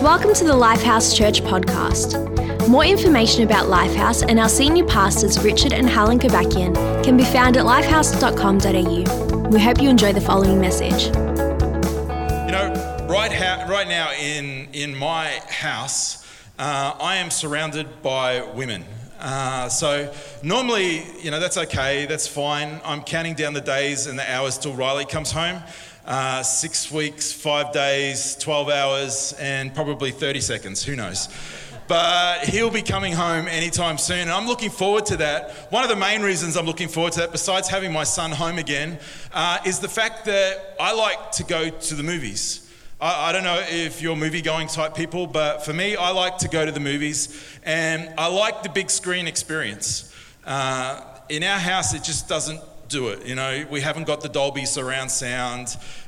Welcome to the Lifehouse Church podcast. More information about Lifehouse and our senior pastors Richard and Helen Kobakian can be found at lifehouse.com.au. We hope you enjoy the following message. You know, right now in my house, I am surrounded by women. So normally, you know, that's okay, that's fine. I'm counting down the days and the hours till Riley comes home. 6 weeks, 5 days, 12 hours, and probably 30 seconds, who knows. But he'll be coming home anytime soon, and I'm looking forward to that. One of the main reasons I'm looking forward to that, besides having my son home again, is the fact that I like to go to the movies. I don't know if you're movie-going type people, but for me, I like to go to the movies, and I like the big screen experience. In our house, it just doesn't do it. You know, we haven't got the Dolby surround sound.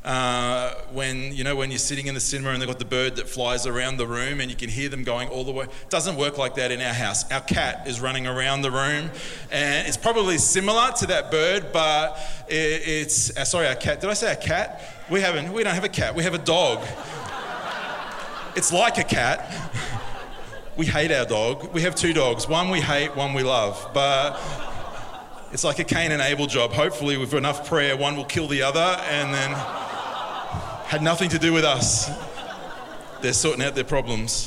When you're sitting in the cinema and they've got the bird that flies around the room and you can hear them going all the way. It doesn't work like that in our house. Our cat is running around the room, and it's probably similar to that bird, but our cat. Did I say a cat? We don't have a cat. We have a dog. It's like a cat. We hate our dog. We have two dogs. One we hate, one we love. But it's like a Cain and Abel job. Hopefully with enough prayer, one will kill the other, and then had nothing to do with us. They're sorting out their problems.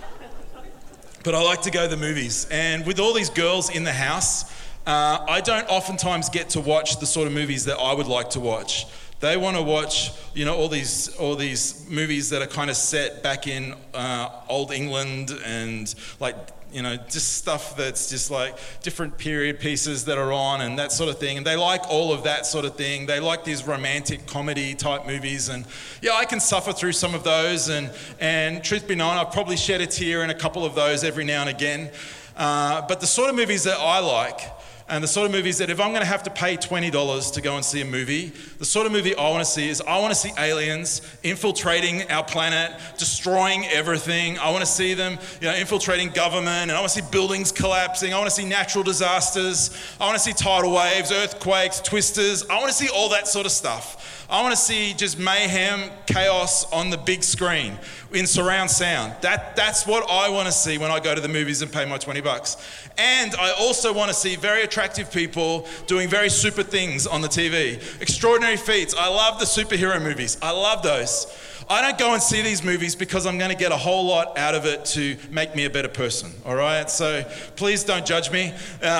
But I like to go to the movies. And with all these girls in the house, I don't oftentimes get to watch the sort of movies that I would like to watch. They want to watch, you know, all these movies that are kind of set back in old England and like, you know, just stuff that's just like different period pieces that are on and that sort of thing. And they like all of that sort of thing. They like these romantic comedy type movies. And yeah, I can suffer through some of those. And truth be known, I've probably shed a tear in a couple of those every now and again. But the sort of movies that I like, and the sort of movies that if I'm going to have to pay $20 to go and see a movie, the sort of movie I want to see is I want to see aliens infiltrating our planet, destroying everything. I want to see them, you know, infiltrating government, and I want to see buildings collapsing. I want to see natural disasters. I want to see tidal waves, earthquakes, twisters. I want to see all that sort of stuff. I want to see just mayhem, chaos on the big screen in surround sound. That's what I want to see when I go to the movies and pay my $20. And I also want to see very attractive people doing very super things on the TV. Extraordinary feats. I love the superhero movies. I love those. I don't go and see these movies because I'm going to get a whole lot out of it to make me a better person, all right? So please don't judge me.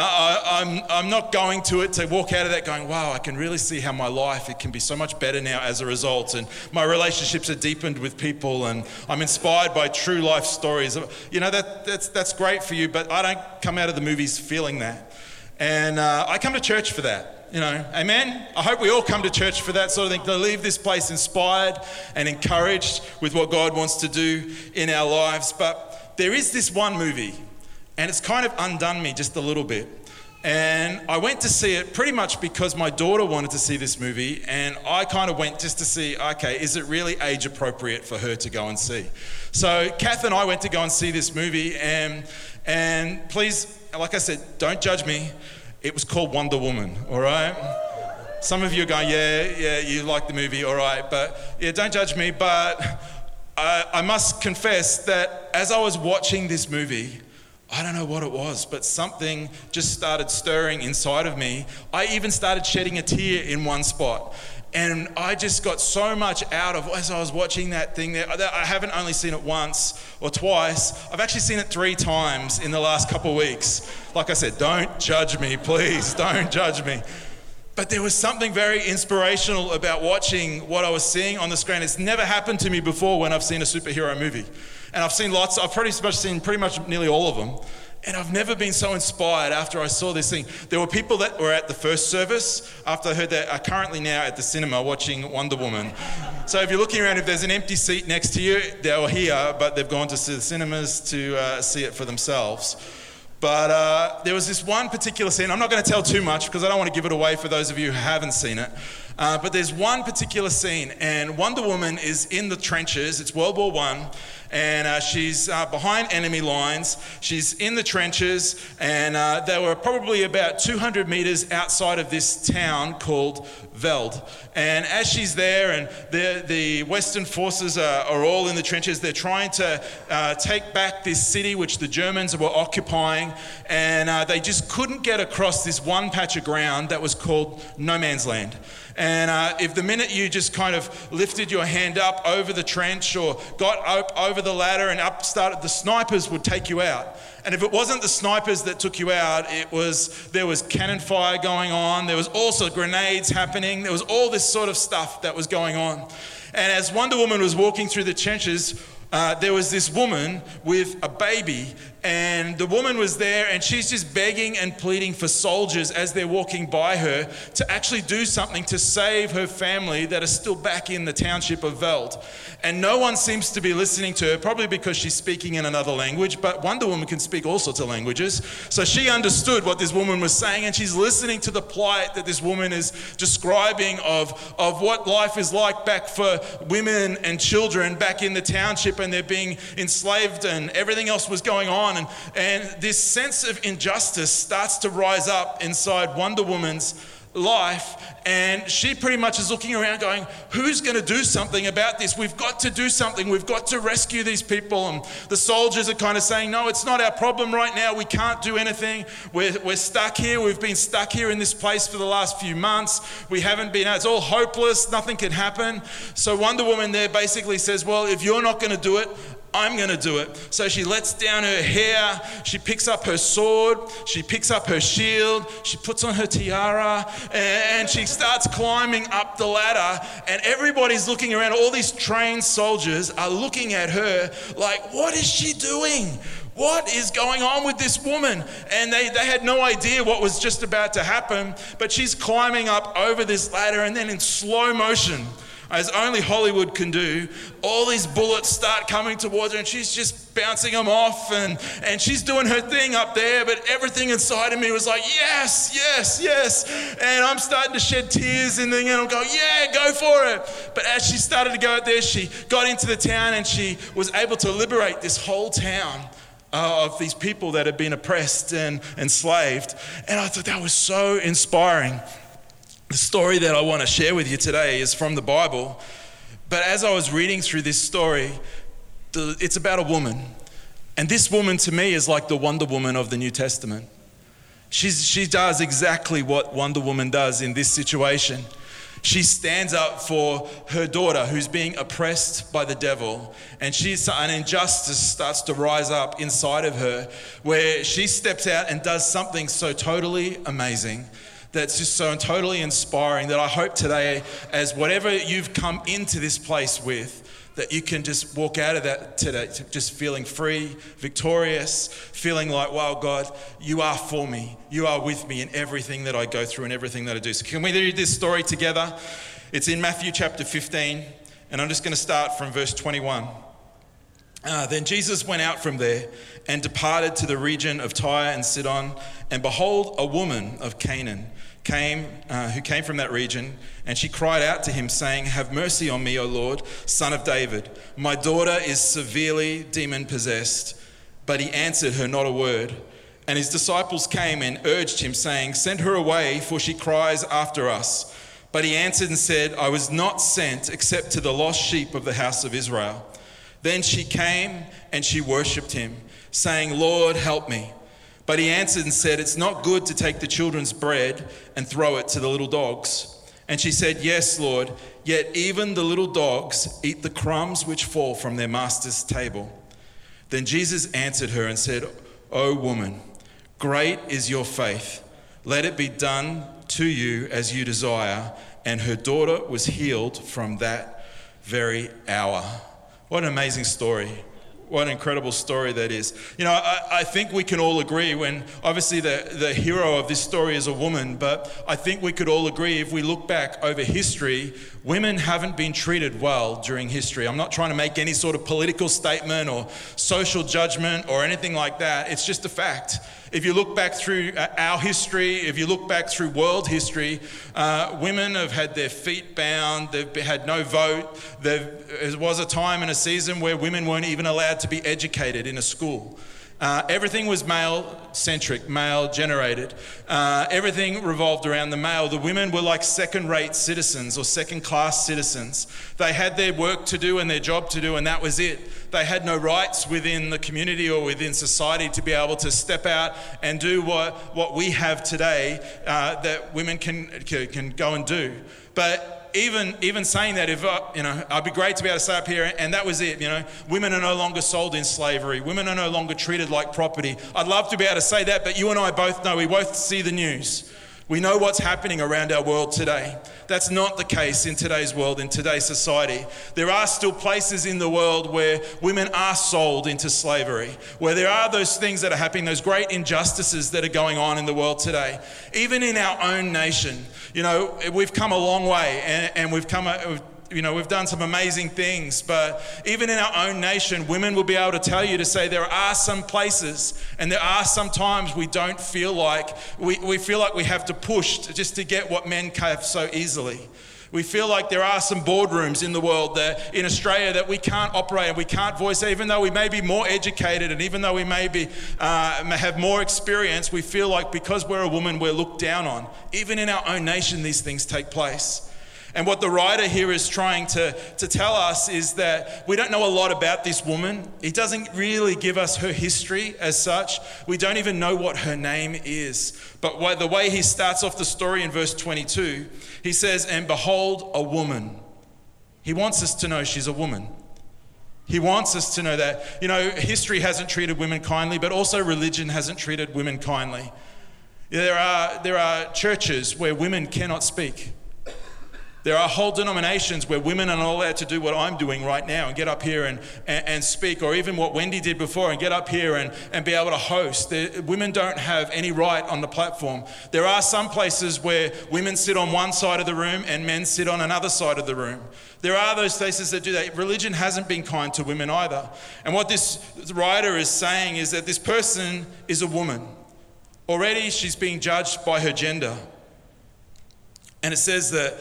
I'm not going to it to walk out of that going, wow, I can really see how my life, it can be so much better now as a result. And my relationships are deepened with people, and I'm inspired by true life stories. You know, that's great for you, but I don't come out of the movies feeling that. And I come to church for that. You know, amen? I hope we all come to church for that sort of thing, to leave this place inspired and encouraged with what God wants to do in our lives. But there is this one movie, and it's kind of undone me just a little bit. And I went to see it pretty much because my daughter wanted to see this movie, and I kind of went just to see, okay, is it really age appropriate for her to go and see? So Kath and I went to go and see this movie, and please, like I said, don't judge me. It was called Wonder Woman, all right? Some of you are going, yeah, you like the movie, all right, but yeah, don't judge me. But I must confess that as I was watching this movie, I don't know what it was, but something just started stirring inside of me. I even started shedding a tear in one spot. And I just got so much out of, as I was watching that thing there. I haven't only seen it once or twice. I've actually seen it 3 times in the last couple of weeks. Like I said, don't judge me, please, don't judge me. But there was something very inspirational about watching what I was seeing on the screen. It's never happened to me before when I've seen a superhero movie. And I've seen lots, I've seen pretty much nearly all of them. And I've never been so inspired after I saw this thing. There were people that were at the first service after I heard that are currently now at the cinema watching Wonder Woman. So if you're looking around, if there's an empty seat next to you, they're here, but they've gone to the cinemas to see it for themselves. But there was this one particular scene. I'm not going to tell too much because I don't want to give it away for those of you who haven't seen it. But there's one particular scene, and Wonder Woman is in the trenches. It's World War I. And she's behind enemy lines. She's in the trenches, and they were probably about 200 meters outside of this town called Veld. And as she's there, and the Western forces are all in the trenches, they're trying to take back this city which the Germans were occupying, and they just couldn't get across this one patch of ground that was called no man's land. And if the minute you just kind of lifted your hand up over the trench or got up over the ladder and up started, the snipers would take you out. And if it wasn't the snipers that took you out, there was cannon fire going on. There was also grenades happening. There was all this sort of stuff that was going on. And as Wonder Woman was walking through the trenches, there was this woman with a baby, and the woman was there, and she's just begging and pleading for soldiers as they're walking by her to actually do something to save her family that are still back in the township of Veld. And no one seems to be listening to her, probably because she's speaking in another language, but Wonder Woman can speak all sorts of languages. So she understood what this woman was saying, and she's listening to the plight that this woman is describing of what life is like back for women and children back in the township, and they're being enslaved and everything else was going on. And this sense of injustice starts to rise up inside Wonder Woman's life, and she pretty much is looking around going, who's going to do something about this? We've got to do something. We've got to rescue these people. And the soldiers are kind of saying, no, it's not our problem right now. We can't do anything. We're stuck here. We've been stuck here in this place for the last few months. We haven't been, it's all hopeless. Nothing can happen. So Wonder Woman there basically says, well, if you're not going to do it, I'm going to do it. So she lets down her hair, she picks up her sword, she picks up her shield, she puts on her tiara, and she starts climbing up the ladder, and everybody's looking around. All these trained soldiers are looking at her like, what is she doing? What is going on with this woman? And they had no idea what was just about to happen, but she's climbing up over this ladder, and then in slow motion, as only Hollywood can do, all these bullets start coming towards her, and she's just bouncing them off, and she's doing her thing up there, but everything inside of me was like, yes, yes, yes. And I'm starting to shed tears, and then I'm going, yeah, go for it. But as she started to go out there, she got into the town, and she was able to liberate this whole town of these people that had been oppressed and enslaved. And I thought that was so inspiring. The story that I want to share with you today is from the Bible, but as I was reading through this story, it's about a woman. And this woman to me is like the Wonder Woman of the New Testament. She does exactly what Wonder Woman does in this situation. She stands up for her daughter who's being oppressed by the devil, and an injustice starts to rise up inside of her where she steps out and does something so totally amazing, that's just so totally inspiring, that I hope today, as whatever you've come into this place with, that you can just walk out of that today just feeling free, victorious, feeling like, wow, God, you are for me. You are with me in everything that I go through and everything that I do. So can we read this story together? It's in Matthew chapter 15, and I'm just going to start from verse 21. Then Jesus went out from there and departed to the region of Tyre and Sidon, and behold, a woman of Canaan who came from that region, and she cried out to him, saying, have mercy on me, O Lord, Son of David. My daughter is severely demon-possessed. But he answered her not a word. And his disciples came and urged him, saying, send her away, for she cries after us. But he answered and said, I was not sent except to the lost sheep of the house of Israel. Then she came and she worshipped him, saying, Lord, help me. But he answered and said, it's not good to take the children's bread and throw it to the little dogs. And she said, yes, Lord, yet even the little dogs eat the crumbs which fall from their master's table. Then Jesus answered her and said, O woman, great is your faith. Let it be done to you as you desire. And her daughter was healed from that very hour. What an amazing story. What an incredible story that is. You know, I think we can all agree when, obviously the hero of this story is a woman, but I think we could all agree if we look back over history, women haven't been treated well during history. I'm not trying to make any sort of political statement or social judgment or anything like that. It's just a fact. If you look back through our history, if you look back through world history, women have had their feet bound, they've had no vote. There was a time and a season where women weren't even allowed to be educated in a school. Everything was male-centric, male-generated. Everything revolved around the male. The women were like second-rate citizens or second-class citizens. They had their work to do and their job to do, and that was it. They had no rights within the community or within society to be able to step out and do what we have today that women can go and do. But even saying that, I'd be great to be able to stay up here, and that was it. Women are no longer sold in slavery. Women are no longer treated like property. I'd love to be able to say that, but you and I both know, we both see the news. We know what's happening around our world today. That's not the case in today's world, in today's society. There are still places in the world where women are sold into slavery, where there are those things that are happening, those great injustices that are going on in the world today. Even in our own nation, we've come a long way, and we've done some amazing things, but even in our own nation, women will be able to tell you to say there are some places and there are some times we don't feel like, we feel like we have to push just to get what men have so easily. We feel like there are some boardrooms in the world that in Australia that we can't operate and we can't voice, even though we may be more educated and even though we may have more experience, we feel like because we're a woman, we're looked down on. Even in our own nation, these things take place. And what the writer here is trying to tell us is that we don't know a lot about this woman. He doesn't really give us her history as such. We don't even know what her name is. But the way he starts off the story in verse 22, he says, "And behold, a woman." He wants us to know she's a woman. He wants us to know that. History hasn't treated women kindly, but also religion hasn't treated women kindly. There are churches where women cannot speak. There are whole denominations where women are not allowed to do what I'm doing right now and get up here and speak, or even what Wendy did before and get up here and be able to host. Women don't have any right on the platform. There are some places where women sit on one side of the room and men sit on another side of the room. There are those places that do that. Religion hasn't been kind to women either. And what this writer is saying is that this person is a woman. Already she's being judged by her gender. And it says that,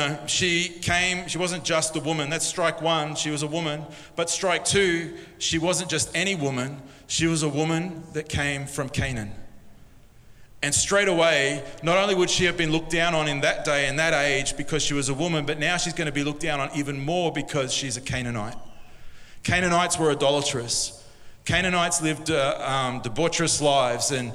she wasn't just a woman. That's strike one, she was a woman. But strike two, she wasn't just any woman. She was a woman that came from Canaan. And straight away, not only would she have been looked down on in that day and that age because she was a woman, but now she's going to be looked down on even more because she's a Canaanite. Canaanites were idolatrous. Canaanites lived debaucherous lives, and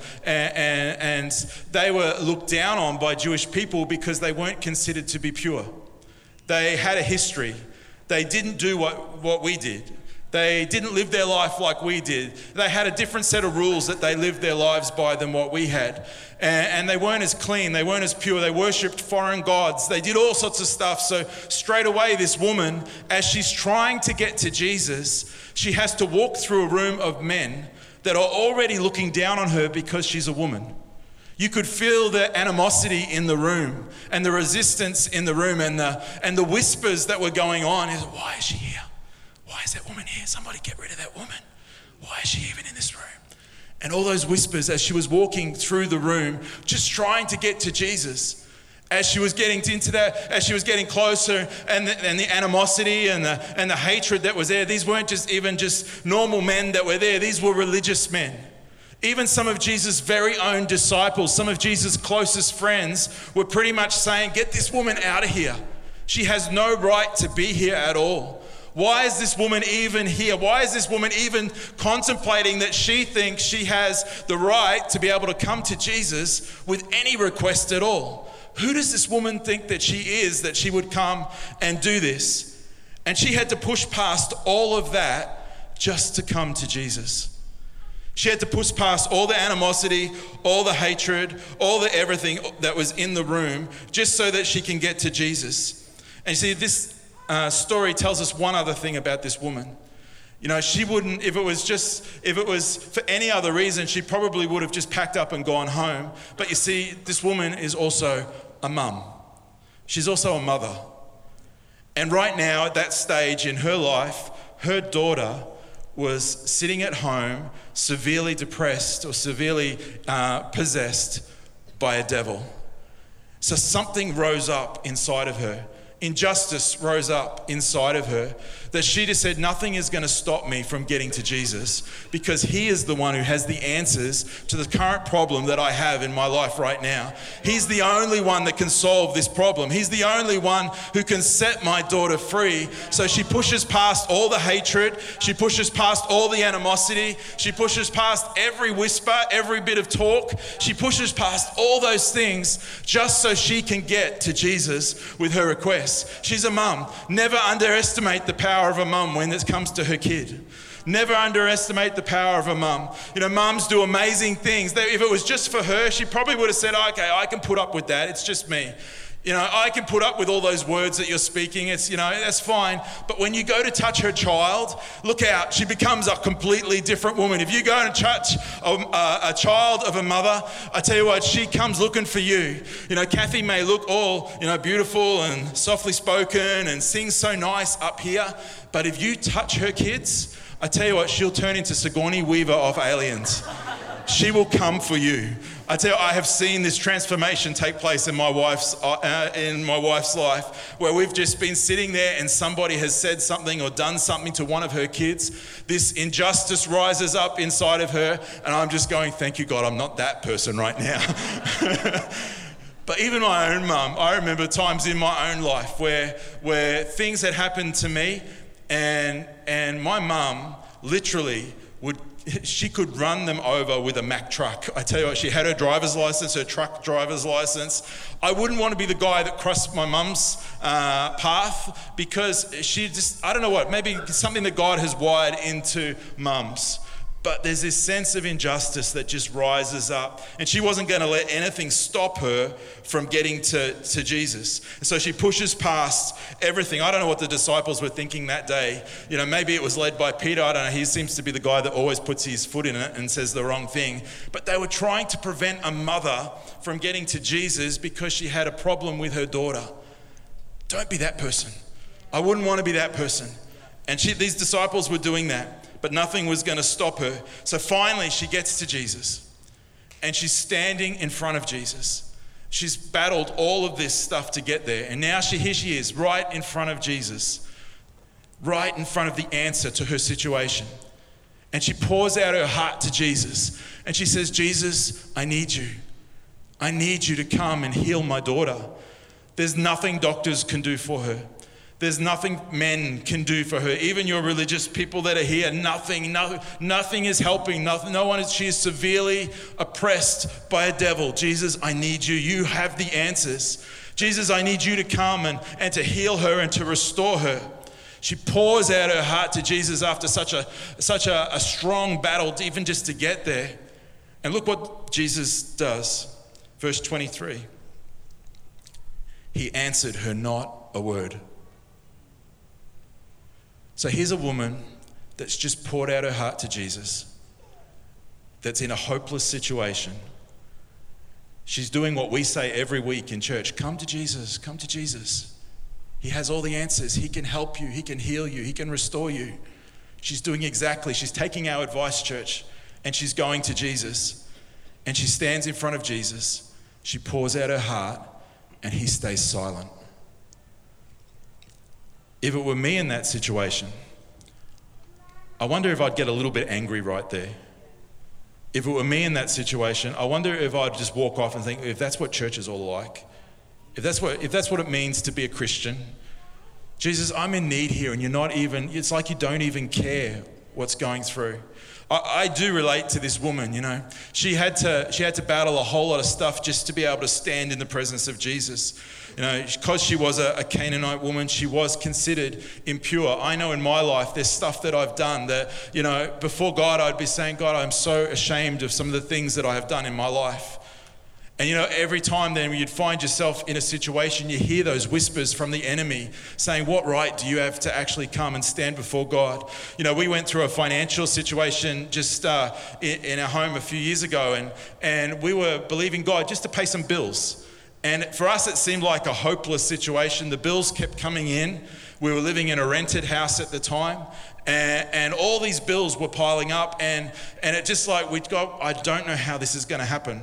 they were looked down on by Jewish people because they weren't considered to be pure. They had a history. They didn't do what we did. They didn't live their life like we did. They had a different set of rules that they lived their lives by than what we had. And they weren't as clean. They weren't as pure. They worshipped foreign gods. They did all sorts of stuff. So straight away, this woman, as she's trying to get to Jesus, she has to walk through a room of men that are already looking down on her because she's a woman. You could feel the animosity in the room and the resistance in the room and the whispers that were going on. Why is she here? Why is that woman here? Somebody get rid of that woman. Why is she even in this room? And all those whispers as she was walking through the room, just trying to get to Jesus. As she was getting into that, as she was getting closer, and the animosity and the hatred that was there, these weren't just normal men that were there. These were religious men. Even some of Jesus' very own disciples, some of Jesus' closest friends were pretty much saying, "Get this woman out of here. She has no right to be here at all. Why is this woman even here? Why is this woman even contemplating that she thinks she has the right to be able to come to Jesus with any request at all? Who does this woman think that she is, that she would come and do this?" And she had to push past all of that just to come to Jesus. She had to push past all the animosity, all the hatred, all the everything that was in the room, just so that she can get to Jesus. And you see, this story tells us one other thing about this woman. She wouldn't, if it was for any other reason, she probably would have just packed up and gone home. But you see, this woman is also a mum. She's also a mother. And right now, at that stage in her life, her daughter was sitting at home, severely depressed or severely possessed by a devil. So something rose up inside of her. injustice rose up inside of her, that she just said, nothing is going to stop me from getting to Jesus, because he is the one who has the answers to the current problem that I have in my life right now. He's the only one that can solve this problem. He's the only one who can set my daughter free. So she pushes past all the hatred. She pushes past all the animosity. She pushes past every whisper, every bit of talk. She pushes past all those things just so she can get to Jesus with her request. She's a mum. Never underestimate the power of a mum when it comes to her kid. Never underestimate the power of a mum. You know, mums do amazing things. If it was just for her, she probably would have said, okay, I can put up with that. It's just me. You know, I can put up with all those words that you're speaking. It's, you know, that's fine. But when you go to touch her child, look out. She becomes a completely different woman. If you go and touch a child of a mother, I tell you what, she comes looking for you. You know, Kathy may look all, you know, beautiful and softly spoken and sing so nice up here. But if you touch her kids, I tell you what, she'll turn into Sigourney Weaver of Aliens. She will come for you. I tell you, I have seen this transformation take place in my wife's life, where we've just been sitting there and somebody has said something or done something to one of her kids. This injustice rises up inside of her, and I'm just going, thank you, God, I'm not that person right now. But even my own mum, I remember times in my own life where things had happened to me, and my mum literally she could run them over with a Mack truck. I tell you what, she had her driver's license, her truck driver's license. I wouldn't want to be the guy that crossed my mum's path, because she just, I don't know what, maybe something that God has wired into mums. But there's this sense of injustice that just rises up. And she wasn't going to let anything stop her from getting to Jesus. And so she pushes past everything. I don't know what the disciples were thinking that day. You know, maybe it was led by Peter. I don't know. He seems to be the guy that always puts his foot in it and says the wrong thing. But they were trying to prevent a mother from getting to Jesus because she had a problem with her daughter. Don't be that person. I wouldn't want to be that person. And these disciples were doing that. But nothing was going to stop her. So finally she gets to Jesus, and she's standing in front of Jesus. She's battled all of this stuff to get there. And now here she is, right in front of Jesus, right in front of the answer to her situation. And she pours out her heart to Jesus. And she says, Jesus, I need you. I need you to come and heal my daughter. There's nothing doctors can do for her. There's nothing men can do for her. Even your religious people that are here, nothing is helping. She is severely oppressed by a devil. Jesus, I need you. You have the answers. Jesus, I need you to come and to heal her and to restore her. She pours out her heart to Jesus after such a strong battle, even just to get there. And look what Jesus does. Verse 23. He answered her not a word. So here's a woman that's just poured out her heart to Jesus, that's in a hopeless situation. She's doing what we say every week in church. Come to Jesus, come to Jesus. He has all the answers. He can help you. He can heal you. He can restore you. She's taking our advice, church, and she's going to Jesus. And she stands in front of Jesus. She pours out her heart, and he stays silent. If it were me in that situation, I wonder if I'd get a little bit angry right there. If it were me in that situation, I wonder if I'd just walk off and think, if that's what church is all like, if that's what it means to be a Christian, Jesus, I'm in need here, and it's like you don't even care what's going through. I do relate to this woman, you know. She had to battle a whole lot of stuff just to be able to stand in the presence of Jesus. You know, because she was a Canaanite woman, she was considered impure. I know in my life there's stuff that I've done that, you know, before God I'd be saying, God, I'm so ashamed of some of the things that I have done in my life. And you know, every time then you'd find yourself in a situation, you hear those whispers from the enemy saying, what right do you have to actually come and stand before God? You know, we went through a financial situation just in our home a few years ago, and we were believing God just to pay some bills. And for us, it seemed like a hopeless situation. The bills kept coming in. We were living in a rented house at the time, and all these bills were piling up, and it just like we'd go, I don't know how this is going to happen.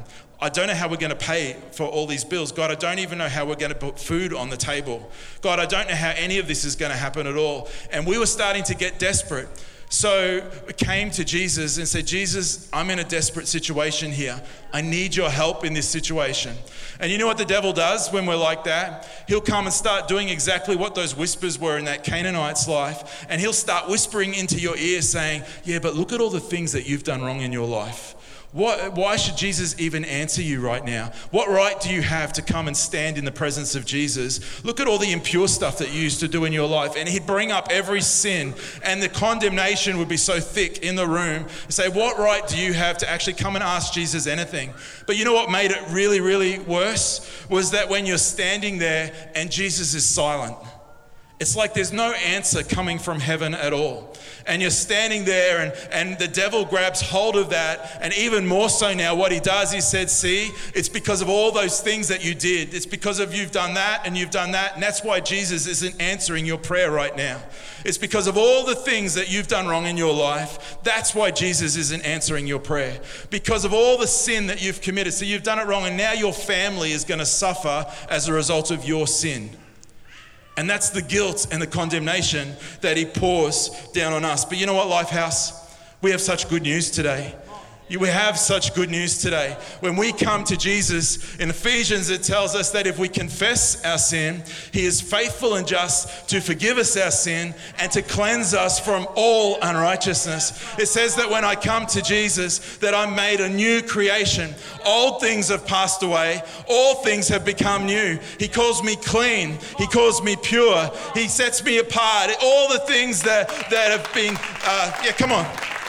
I don't know how we're going to pay for all these bills. God, I don't even know how we're going to put food on the table. God, I don't know how any of this is going to happen at all. And we were starting to get desperate. So we came to Jesus and said, Jesus, I'm in a desperate situation here. I need your help in this situation. And you know what the devil does when we're like that? He'll come and start doing exactly what those whispers were in that Canaanite's life. And he'll start whispering into your ear saying, yeah, but look at all the things that you've done wrong in your life. Why should Jesus even answer you right now? What right do you have to come and stand in the presence of Jesus? Look at all the impure stuff that you used to do in your life. And he'd bring up every sin, and the condemnation would be so thick in the room. And say, what right do you have to actually come and ask Jesus anything? But you know what made it really, really worse? Was that when you're standing there and Jesus is silent. It's like there's no answer coming from heaven at all. And you're standing there and the devil grabs hold of that. And even more so now, what he does, he said, see, it's because of all those things that you did. It's because of you've done that and you've done that. And that's why Jesus isn't answering your prayer right now. It's because of all the things that you've done wrong in your life. That's why Jesus isn't answering your prayer. Because of all the sin that you've committed. So you've done it wrong, and now your family is going to suffer as a result of your sin. And that's the guilt and the condemnation that he pours down on us. But you know what, Lifehouse? We have such good news today. We have such good news today. When we come to Jesus, in Ephesians it tells us that if we confess our sin, he is faithful and just to forgive us our sin and to cleanse us from all unrighteousness. It says that when I come to Jesus, that I'm made a new creation. Old things have passed away. All things have become new. He calls me clean. He calls me pure. He sets me apart. All the things that have been, come on.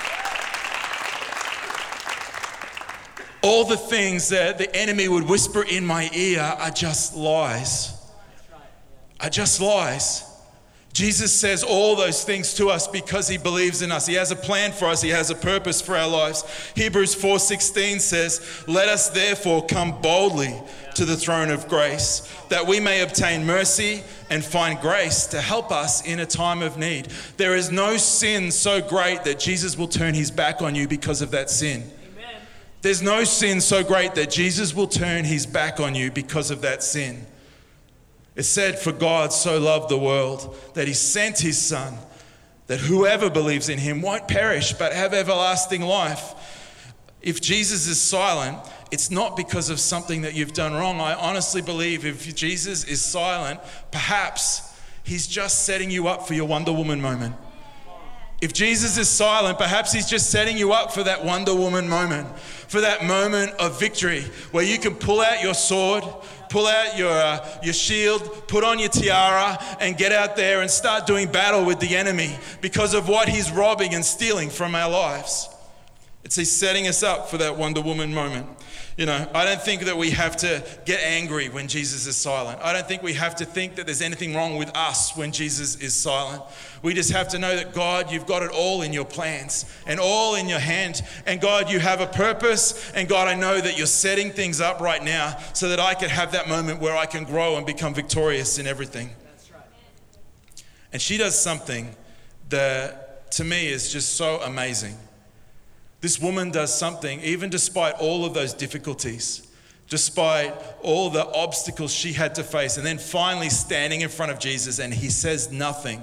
All the things that the enemy would whisper in my ear are just lies. Are just lies. Jesus says all those things to us because he believes in us. He has a plan for us. He has a purpose for our lives. Hebrews 4:16 says, let us therefore come boldly to the throne of grace, that we may obtain mercy and find grace to help us in a time of need. There is no sin so great that Jesus will turn his back on you because of that sin. There's no sin so great that Jesus will turn his back on you because of that sin. It said, for God so loved the world that he sent his son, that whoever believes in him won't perish but have everlasting life. If Jesus is silent, it's not because of something that you've done wrong. I honestly believe if Jesus is silent, perhaps he's just setting you up for your Wonder Woman moment. If Jesus is silent, perhaps he's just setting you up for that Wonder Woman moment, for that moment of victory where you can pull out your sword, pull out your shield, put on your tiara and get out there and start doing battle with the enemy because of what he's robbing and stealing from our lives. He's setting us up for that Wonder Woman moment. You know, I don't think that we have to get angry when Jesus is silent. I don't think we have to think that there's anything wrong with us when Jesus is silent. We just have to know that God, you've got it all in your plans and all in your hand. And God, you have a purpose. And God, I know that you're setting things up right now so that I can have that moment where I can grow and become victorious in everything. That's right. And she does something that to me is just so amazing. This woman does something, even despite all of those difficulties, despite all the obstacles she had to face, and then finally standing in front of Jesus and he says nothing.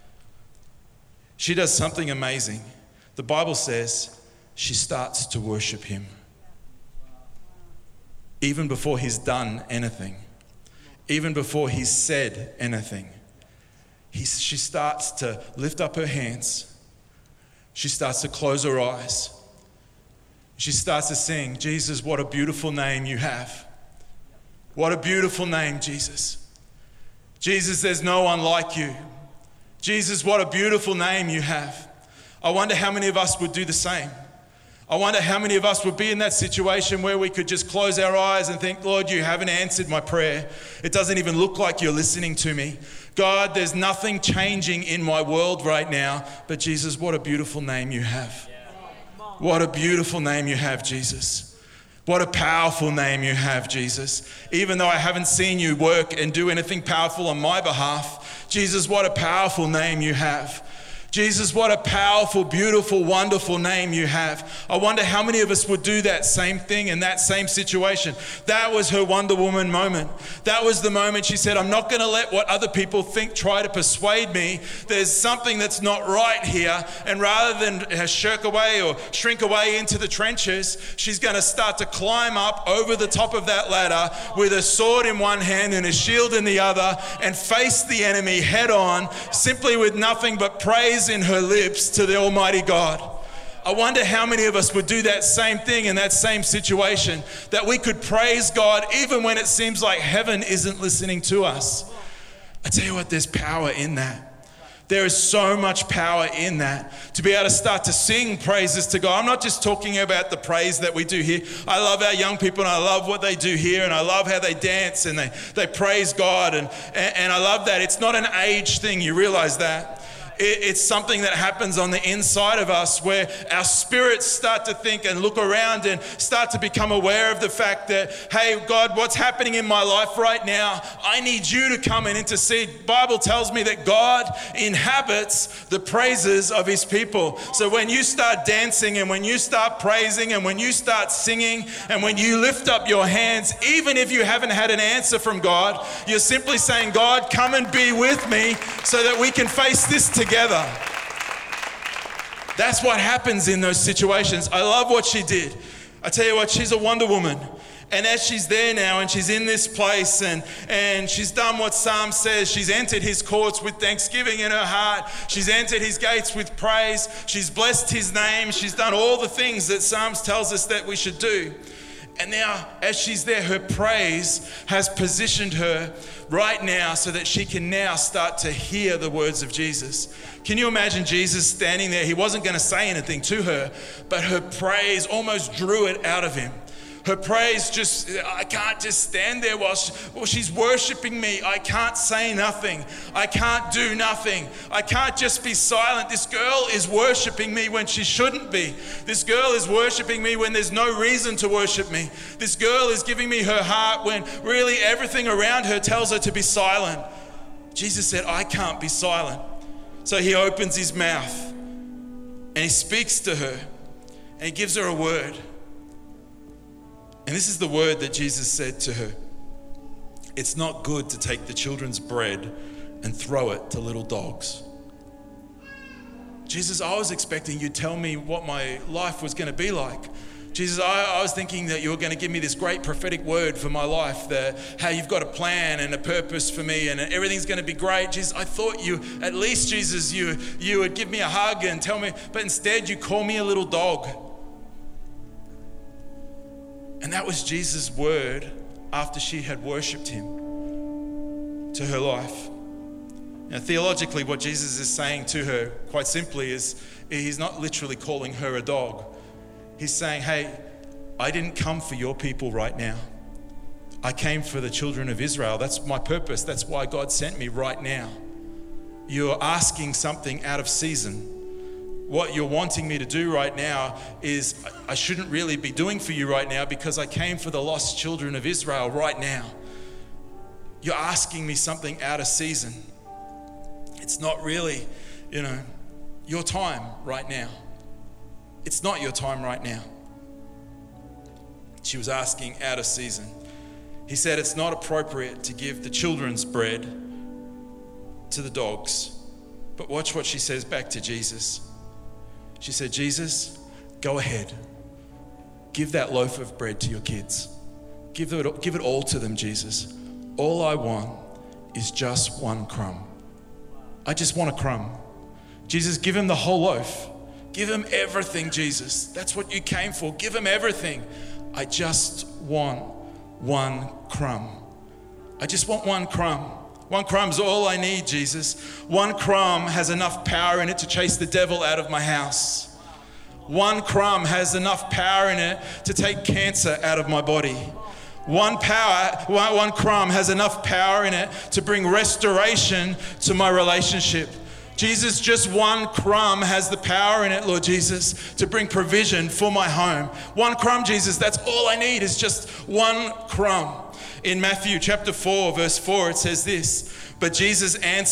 She does something amazing. The Bible says she starts to worship him. Even before he's done anything, even before he's said anything, she starts to lift up her hands. She starts to close her eyes. She starts to sing, Jesus, what a beautiful name you have. What a beautiful name, Jesus. Jesus, there's no one like you. Jesus, what a beautiful name you have. I wonder how many of us would do the same. I wonder how many of us would be in that situation where we could just close our eyes and think, Lord, you haven't answered my prayer. It doesn't even look like you're listening to me. God, there's nothing changing in my world right now. But Jesus, what a beautiful name you have. What a beautiful name you have, Jesus. What a powerful name you have, Jesus. Even though I haven't seen you work and do anything powerful on my behalf, Jesus, what a powerful name you have. Jesus, what a powerful, beautiful, wonderful name you have. I wonder how many of us would do that same thing in that same situation. That was her Wonder Woman moment. That was the moment she said, I'm not going to let what other people think try to persuade me. There's something that's not right here. And rather than shirk away or shrink away into the trenches, she's going to start to climb up over the top of that ladder with a sword in one hand and a shield in the other and face the enemy head on, simply with nothing but praise in her lips to the Almighty God. I wonder how many of us would do that same thing in that same situation, that we could praise God even when it seems like heaven isn't listening to us. I tell you what, there's power in that. There is so much power in that, to be able to start to sing praises to God. I'm not just talking about the praise that we do here. I love our young people and I love what they do here, and I love how they dance and they praise God, and I love that. It's not an age thing, you realize that. It's something that happens on the inside of us, where our spirits start to think and look around and start to become aware of the fact that, hey, God, what's happening in my life right now? I need you to come and intercede. The Bible tells me that God inhabits the praises of his people. So when you start dancing and when you start praising and when you start singing and when you lift up your hands, even if you haven't had an answer from God, you're simply saying, God, come and be with me so that we can face this together. That's what happens in those situations. I love what she did. I tell you what, she's a Wonder Woman. And as she's there now and she's in this place and she's done what Psalm says, she's entered his courts with thanksgiving in her heart. She's entered his gates with praise. She's blessed his name. She's done all the things that Psalms tells us that we should do. And now, as she's there, her praise has positioned her right now so that she can now start to hear the words of Jesus. Can you imagine Jesus standing there? He wasn't going to say anything to her, but her praise almost drew it out of him. Her praise just, I can't just stand there while she's worshiping me. I can't say nothing. I can't do nothing. I can't just be silent. This girl is worshiping me when she shouldn't be. This girl is worshiping me when there's no reason to worship me. This girl is giving me her heart when really everything around her tells her to be silent. Jesus said, I can't be silent. So he opens his mouth and he speaks to her and he gives her a word. And this is the word that Jesus said to her. It's not good to take the children's bread and throw it to little dogs. Jesus, I was expecting you to tell me what my life was going to be like. Jesus, I was thinking that you were going to give me this great prophetic word for my life, that how you've got a plan and a purpose for me and everything's going to be great. Jesus, I thought you, at least Jesus, you would give me a hug and tell me, but instead you call me a little dog. And that was Jesus' word after she had worshipped him to her life. Now, theologically, what Jesus is saying to her, quite simply, is he's not literally calling her a dog. He's saying, hey, I didn't come for your people right now. I came for the children of Israel. That's my purpose. That's why God sent me right now. You're asking something out of season. What you're wanting me to do right now is I shouldn't really be doing for you right now, because I came for the lost children of Israel right now. You're asking me something out of season. It's not really, your time right now. It's not your time right now. She was asking out of season. He said it's not appropriate to give the children's bread to the dogs. But watch what she says back to Jesus. She said, Jesus, go ahead. Give that loaf of bread to your kids. Give it all to them, Jesus. All I want is just one crumb. I just want a crumb. Jesus, give him the whole loaf. Give him everything, Jesus. That's what you came for. Give him everything. I just want one crumb. I just want one crumb. One crumb's all I need, Jesus. One crumb has enough power in it to chase the devil out of my house. One crumb has enough power in it to take cancer out of my body. One crumb has enough power in it to bring restoration to my relationship. Jesus, just one crumb has the power in it, Lord Jesus, to bring provision for my home. One crumb, Jesus, that's all I need, is just one crumb. In Matthew chapter 4, verse 4, it says this, but Jesus answered,